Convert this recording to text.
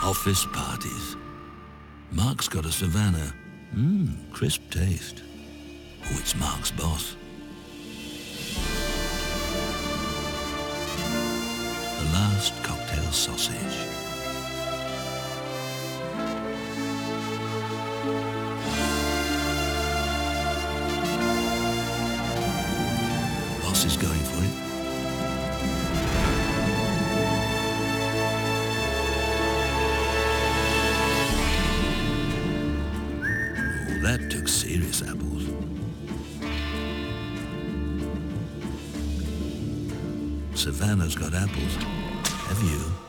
Office parties. Mark's got a Savannah. Crisp taste. Oh, it's Mark's boss. The last cocktail sausage. Boss is going for it. Oh, that took serious apples. Savannah's got apples. Have you?